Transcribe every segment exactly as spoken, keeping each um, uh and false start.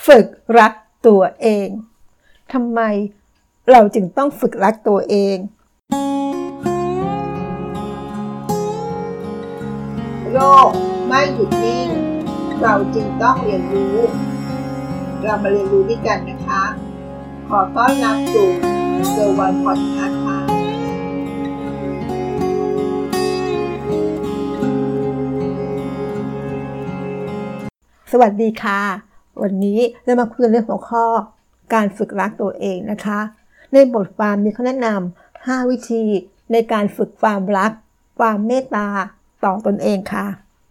ฝึกรักตัวเองทำไมเราจึงต้องฝึกรักตัวเองโลกไม่หยุดนิ่งเราจึงต้องเรียนรู้เรามาเรียนรู้ด้วยกันนะคะขอต้อนรับสู่เซอร์วันพอดคาสต์ค่ะสวัสดีค่ะวันนี้เรามาคุยเรื่องหัวข้อการฝึกรักตัวเองนะคะในบทความนี้เขาแนะนำห้าวิธีในการฝึกความรักความเมตตาต่อตนเองค่ะ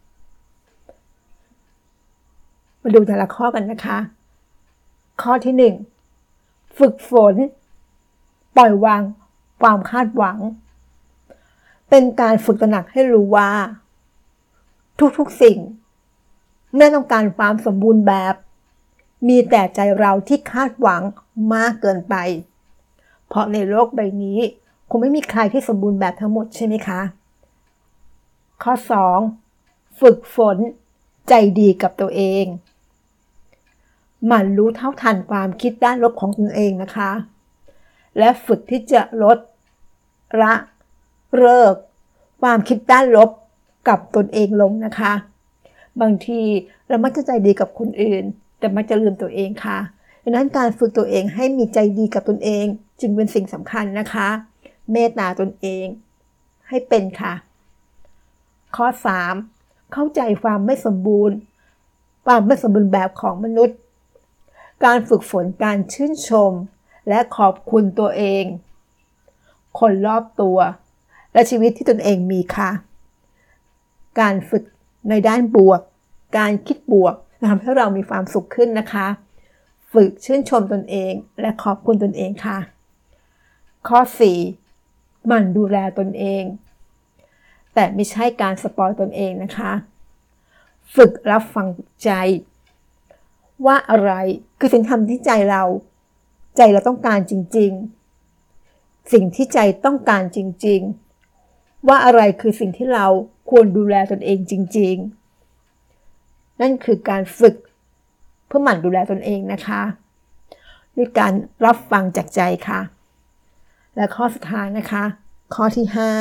มาดูแต่ละข้อกันนะคะข้อที่หนึ่งฝึกฝนปล่อยวางความคาดหวังเป็นการฝึกตระหนักให้รู้ว่าทุกๆสิ่งไม่ต้องการความสมบูรณ์แบบมีแต่ใจเราที่คาดหวังมากเกินไปเพราะในโลกใบนี้คงไม่มีใครที่สมบูรณ์แบบทั้งหมดใช่ไหมคะข้อสองฝึกฝนใจดีกับตัวเองหมั่นรู้เท่าทันความคิดด้านลบของตนเองนะคะและฝึกที่จะลดละเลิกความคิดด้านลบกับตนเองลงนะคะบางทีเรามักจะใจดีกับคนอื่นแต่มักจะลืมตัวเองค่ะดังนั้นการฝึกตัวเองให้มีใจดีกับตนเองจึงเป็นสิ่งสำคัญนะคะเมตตาตนเองให้เป็นค่ะข้อสามเข้าใจความไม่สมบูรณ์ความไม่สมบูรณ์แบบของมนุษย์การฝึกฝนการชื่นชมและขอบคุณตัวเองคนรอบตัวและชีวิตที่ตนเองมีค่ะการฝึกในด้านบวกการคิดบวกทำให้เรามีความสุขขึ้นนะคะฝึกชื่นชมตนเองและขอบคุณตนเองค่ะข้อสี่หมั่นดูแลตนเองแต่ไม่ใช่การสปอยตนเองนะคะฝึกรับฟังใจว่าอะไรคือสิ่งทำที่ใจเราใจเราต้องการจริงๆสิ่งที่ใจต้องการจริงๆว่าอะไรคือสิ่งที่เราควรดูแลตนเองจริงๆนั่นคือการฝึกเพื่อหมั่นดูแลตนเองนะคะด้วยการรับฟังจากใจค่ะและข้อสุดท้ายนะคะข้อที่ห้า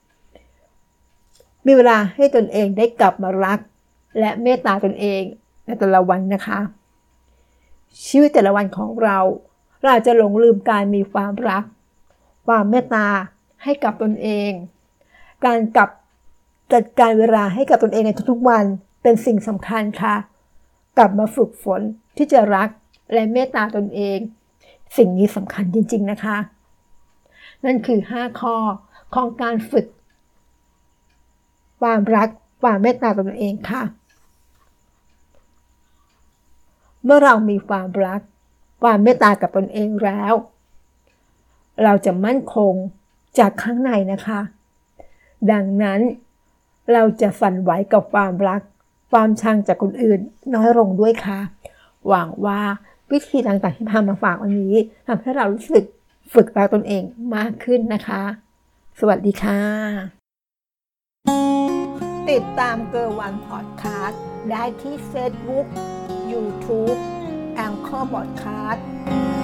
มีเวลาให้ตนเองได้กลับมารักและเมตตาตนเองในแต่ละวันนะคะชีวิตแต่ละวันของเราเราอาจจะหลงลืมการมีความรักความเมตตาให้กับตนเองการกลับจัดการเวลาให้กับตนเองในทุกๆวันเป็นสิ่งสำคัญค่ะกลับมาฝึกฝนที่จะรักและเมตตาตนเองสิ่งนี้สำคัญจริงๆนะคะนั่นคือห้าข้อของการฝึกความรักความเมตตาตนเองค่ะเมื่อเรามีความรักความเมตตากับตนเองแล้วเราจะมั่นคงจากข้างในนะคะดังนั้นเราจะสั่นไหวกับความรักความชังจากคนอื่นน้อยลงด้วยค่ะหวังว่าวิธีต่างๆที่พามาฝากวันนี้ทำให้เรารู้สึกฝึกรักตนเองมากขึ้นนะคะสวัสดีค่ะติดตามเกอร์วันพอดคาสต์ได้ที่ Facebook YouTube Anchor Podcast